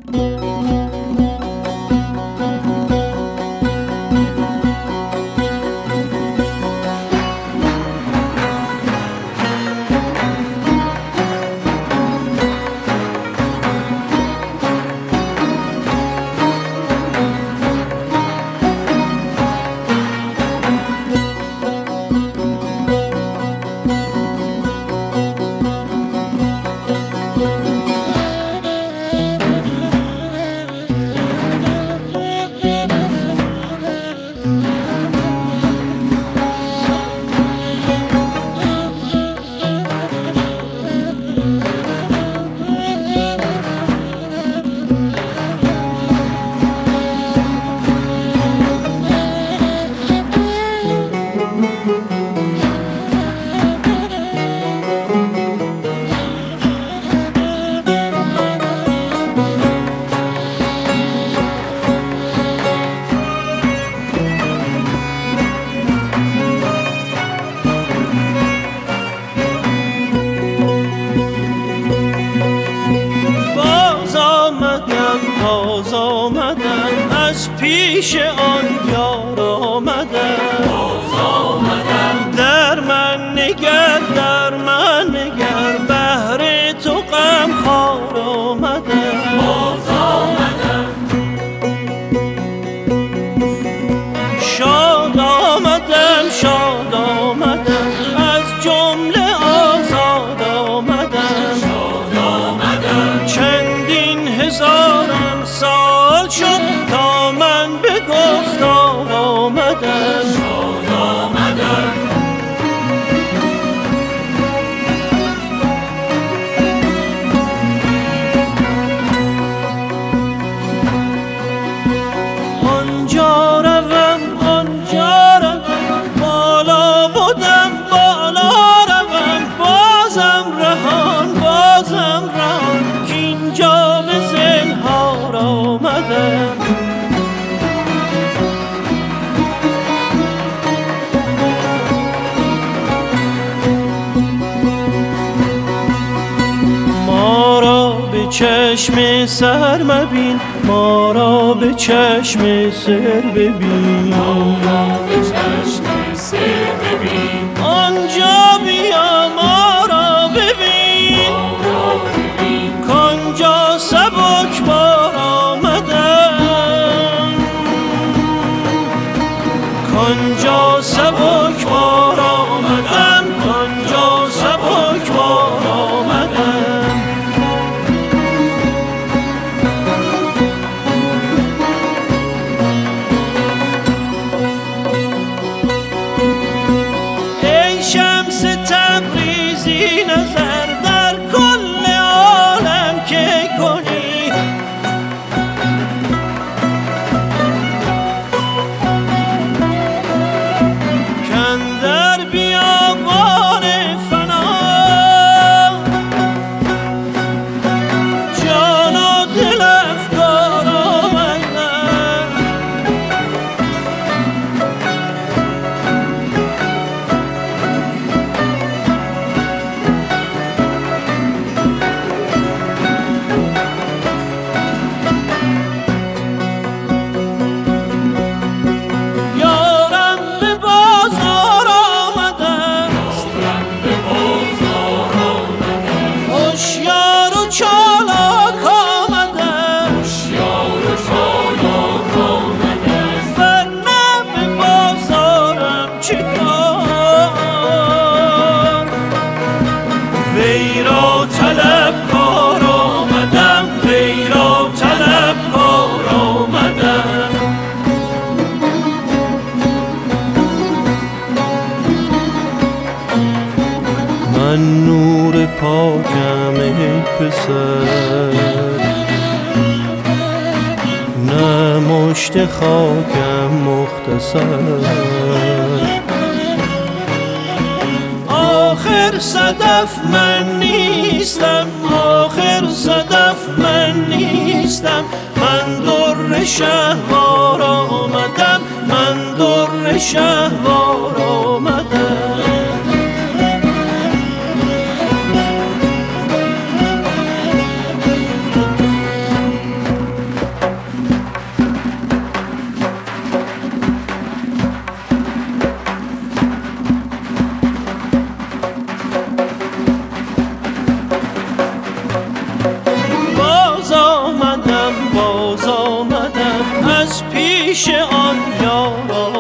باز آمدم از پیش آن یار آمدم، باز آمدم در من نگر، در من نگر، بهر تو غم خوار آمدم، باز آمدم شاد آمدم، شاد آمدم از جمله آزاد آمدم، شاد آمدم چندین هزارم سال شد تا من به گفتار آمدم، شاد آمدم آنجا روم، آنجا روم، بالا بودم بالا روم، بازم رهان، بازم رهان کینجا به زنهار آمدم، ما را به چشم سر مبین، ما را به چشم سر ببین، ما را به چشم سر ببین، آنجا بیا ما را ببین، ما را ببین کانجا سبک بار آمدم، کانجا سبک بار آمدم، کانجا سبک بار آمدم ای شمس تبریزی نظر در کل عالم که کنی، کاندر بیابان فنا جان و دل افکار آمدم، یارم به بازار آمدم، هوشیار و چالاک آمدم، ورنه به بازارم چیکار، وی را طلبکار آمدم، وی را طلبکار آمدم من نور پاکم ای پسر، نه مشت خاکم مختصر، آخر صدف من نیستم، آخر صدف من نیستم، من در شهوار آمدم، من در شهوار آمدم پیش آن یاران